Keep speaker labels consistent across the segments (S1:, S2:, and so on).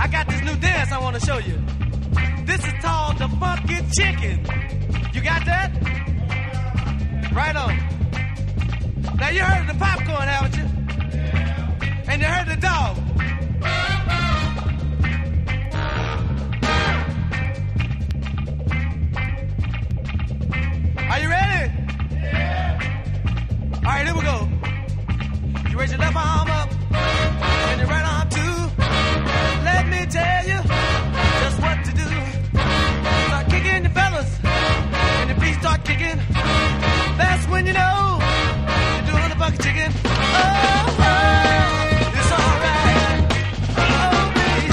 S1: I got this new dance I want to show you. This is called the funky chicken. You got that? Right on. Now you heard of the popcorn, haven't you? And you heard the dog. Are you ready? All right, here we go. You raise your left arm up and your right arm too. Let me tell you just what to do. Start kicking the fellas and the feet start kicking. That's when you know you're doing the funky chicken. Oh, it's all right. Oh, baby.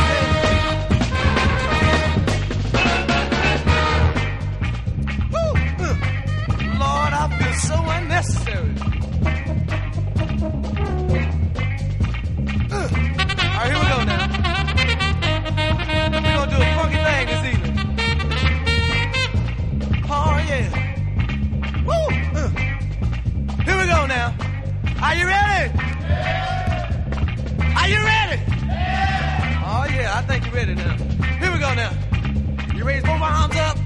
S1: Woo. Lord, I feel so unnecessary. All right, here we go now. We're gonna do a funky thing this evening. Oh, yeah. Woo! Here we go now. Are you ready? Yeah. Are you ready? Yeah. Oh, yeah, I think you're ready now. Here we go now. You raise both arms up